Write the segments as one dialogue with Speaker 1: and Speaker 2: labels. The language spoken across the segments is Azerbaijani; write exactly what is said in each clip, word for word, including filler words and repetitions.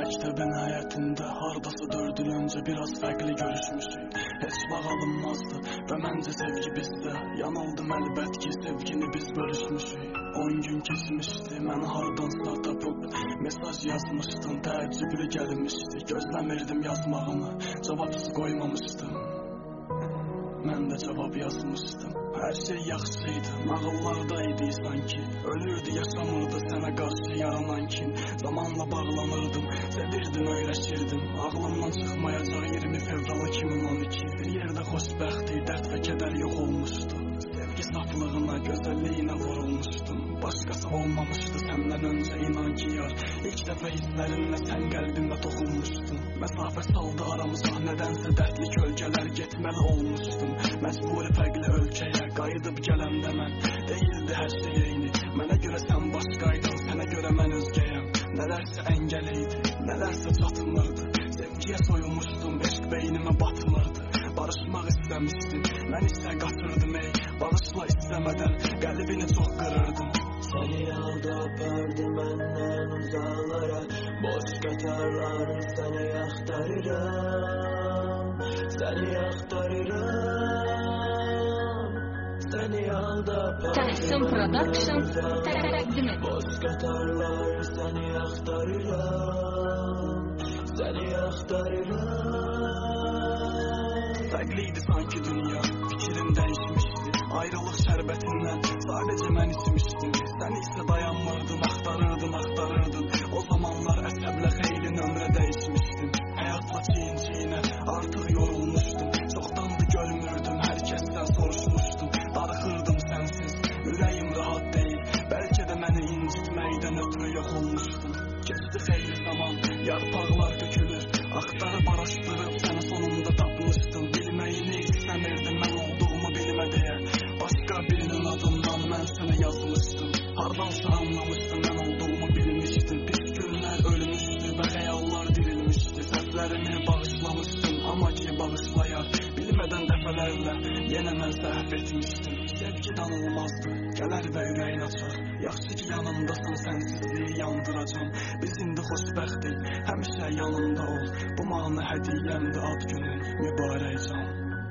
Speaker 1: Məktəbin həyətində hardası dörd il öncə biraz fərqli görüşmüşük. Heç vaxt alınmazdı və məncə sevgi bizdə. Yanıldım əlbət ki, sevgini biz bölüşmüşük. On gün keçmişdi, məni hardansa tapıb mesaj yazmışdın, təəccüblü gəlmişdi. Gözləmirdim yazmağını, cavabsız qoymamışdım. Mən də cavab yazmışdım. Hər şey yaxşıydı, nağıllardaydı sanki. Ölürdü, yaşamırdı sənə qarşı yaranan kim. Zamanla bağlanırdım, sevirdim, öyləşirdim. Ağlımdan çıxmayacaq iyirmi fevral iki min on iki. Bir yerdə xoşbəxtlik, dərd və kədər yox olmuşdu. Sevgi saflığına, gözəlliyinə vurulmuşdum. Başqası olmamışdı səndən öncə, inan ki yar. İlk dəfə hisslərinlə sən qəlbimdə toxunmuşdun. Məsafə saldı aramıza, nədənsə dərdli kölgələr, getməli olmuşdum. Məcburi fərqli ölkəyə qayıdıb gələndə mən, deyildi hər şey eyni. Mənə görə sən başqaydın, sənə görə mən özgəyəm. Nələrsə əngəl idi, nələrsə çatmırdı. Sevgiyə soyulmuşdum, eşq beynimə batmırdı. Barışmaq istəmişdim, mən isə qaçırdım ey. Barışla istəmədən qəlbini çox qırırdım.
Speaker 2: Səni aldı apardı məndən uzaqlara. Boş qatarlar səni axtarıram. Səni axtarıram. Səni aldı apardı
Speaker 3: Təhsin Production təqdim edir.
Speaker 2: Boş qatarlar səni axtarıram. Səni axtarıram.
Speaker 1: Fərqliydi sanki dünya, fikrim dəyişmişdi. Ayrılıq şərbətindən sadəcə mən içmişdim. Sən isə dayanmırdın, axtarırdın, axtarırdın. O zamanlar əsəblə xeyli nömrə dəyişmişdim. Həyatla çiyin-çiyinə artıq yorulmuşdum. Çoxdandı görmürdüm, hər kəsdən soruşmuşdum. Darıxırdım sənsiz, ürəyim rahat deyil. Bəlkə də məni incitməkdən ötürü yox olmuşdum. Keçdi xeyli zaman, yarpaqlar dökülür. Axtarıb araşdırıb səni sonunda tapmışdım. Bilməyini istəmirdim, mən olduğumu bilmə deyə. Başqa birinin adından mən sənə yazmışdım. Hardansa anlamışdım, mən olduğumu bilmişdim. Pis günlər ölmüşdü və xəyallar dirilmişdi. Səhvlərimi bağışlamışdım, amma ki bağışlayar. Bilmədən dəfələrlə yenə mən səhv etmişdim. Sevgi danılmazdı, gələr və ürəyin açar. Yaxşı ki yanımdasan, sənsizliyi yandıracam. Biz indi xoşbəxtik, həmişə yanımda ol. Bu mahnı hədiyyəmdir, ad günün mübarək can.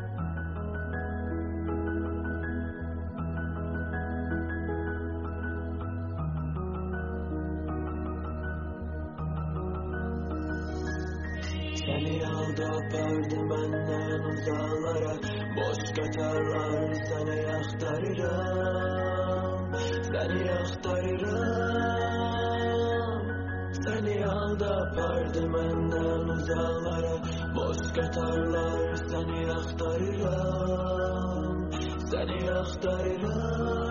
Speaker 2: Səni aldı apardı məndən uzaqlara. Boş qatarlar səni axtarıram. Səni axtarıram. Səni aldı apardı məndən uzaqlara. Boş qatarlar səni axtarıram. Səni axtarıram.